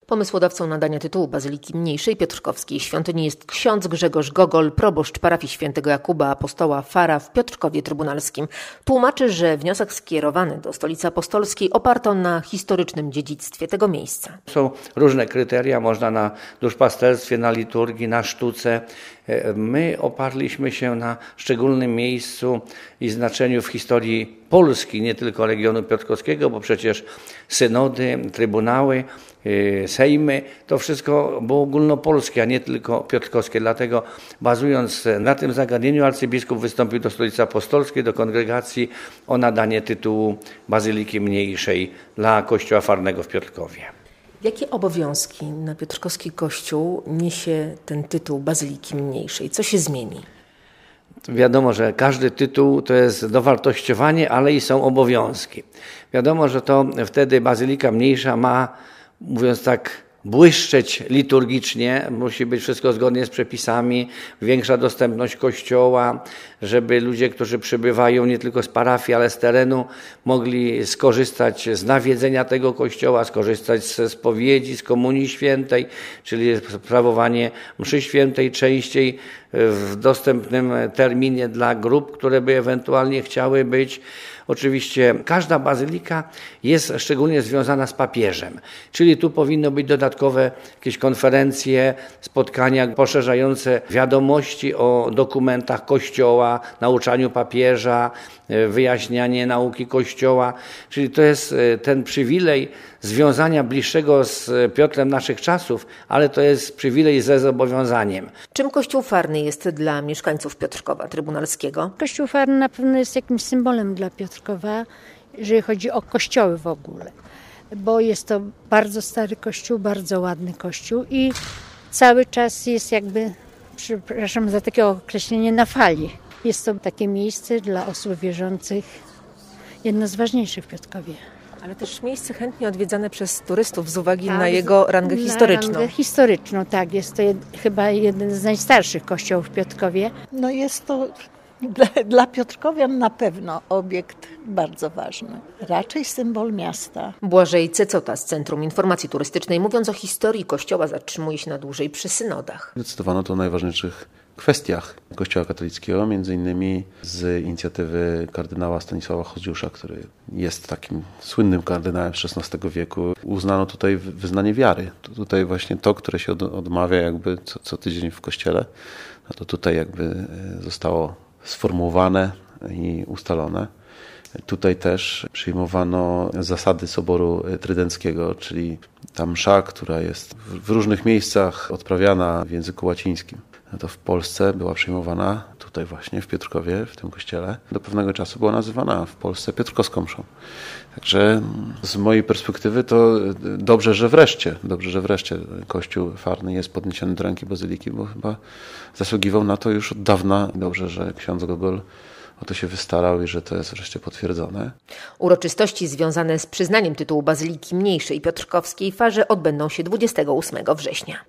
Pomysłodawcą nadania tytułu Bazyliki Mniejszej Piotrkowskiej Świątyni jest ksiądz Grzegorz Gogol, proboszcz parafii świętego Jakuba Apostoła Fara w Piotrkowie Trybunalskim. Tłumaczy, że wniosek skierowany do Stolicy Apostolskiej oparto na historycznym dziedzictwie tego miejsca. Są różne kryteria, można na duszpasterstwie, na liturgii, na sztuce. My oparliśmy się na szczególnym miejscu i znaczeniu w historii Polski, nie tylko regionu piotrkowskiego, bo przecież synody, trybunały, sejmy, to wszystko było ogólnopolskie, a nie tylko piotrkowskie. Dlatego bazując na tym zagadnieniu arcybiskup wystąpił do Stolicy Apostolskiej, do kongregacji o nadanie tytułu Bazyliki Mniejszej dla Kościoła Farnego w Piotrkowie. Jakie obowiązki na piotrkowski kościół niesie ten tytuł Bazyliki Mniejszej? Co się zmieni? Wiadomo, że każdy tytuł to jest dowartościowanie, ale i są obowiązki. Wiadomo, że to wtedy Bazylika Mniejsza ma, mówiąc tak, błyszczeć liturgicznie, musi być wszystko zgodnie z przepisami, większa dostępność kościoła, żeby ludzie, którzy przybywają nie tylko z parafii, ale z terenu, mogli skorzystać z nawiedzenia tego kościoła, skorzystać ze spowiedzi, z komunii świętej, czyli sprawowanie mszy świętej częściej w dostępnym terminie dla grup, które by ewentualnie chciały być. Oczywiście każda bazylika jest szczególnie związana z papieżem, czyli tu powinno być dodatkowe jakieś konferencje, spotkania poszerzające wiadomości o dokumentach Kościoła, nauczaniu papieża, wyjaśnianie nauki Kościoła, czyli to jest ten przywilej związania bliższego z Piotrem naszych czasów, ale to jest przywilej ze zobowiązaniem. Czym Kościół Farny jest dla mieszkańców Piotrkowa Trybunalskiego? Kościół Farny na pewno jest jakimś symbolem dla Piotrkowa, jeżeli chodzi o kościoły w ogóle, bo jest to bardzo stary kościół, bardzo ładny kościół i cały czas jest jakby, przepraszam za takie określenie, na fali. Jest to takie miejsce dla osób wierzących, jedno z ważniejszych w Piotrkowie. Ale też miejsce chętnie odwiedzane przez turystów z uwagi na jego rangę historyczną. Rangę historyczną, tak. Jest to chyba jeden z najstarszych kościołów w Piotrkowie. No jest to dla Piotrkowian na pewno obiekt bardzo ważny. Raczej symbol miasta. Błażej Cecota z Centrum Informacji Turystycznej, mówiąc o historii kościoła, zatrzymuje się na dłużej przy synodach. Decydowano to o najważniejszych kwestiach Kościoła katolickiego, między innymi z inicjatywy kardynała Stanisława Chodziusza, który jest takim słynnym kardynałem z XVI wieku. Uznano tutaj wyznanie wiary. Tutaj właśnie to, które się odmawia jakby co tydzień w kościele, no to tutaj jakby zostało sformułowane i ustalone. Tutaj też przyjmowano zasady Soboru Trydenckiego, czyli ta msza, która jest w różnych miejscach odprawiana w języku łacińskim. To w Polsce była przyjmowana tutaj właśnie w Piotrkowie, w tym kościele. Do pewnego czasu była nazywana w Polsce piotrkowską mszą. Także z mojej perspektywy to dobrze, że wreszcie Kościół Farny jest podniesiony do rangi bazyliki, bo chyba zasługiwał na to już od dawna. Dobrze, że ksiądz Gogol o to się wystarał i że to jest wreszcie potwierdzone. Uroczystości związane z przyznaniem tytułu Bazyliki Mniejszej Piotrkowskiej Farze odbędą się 28 września.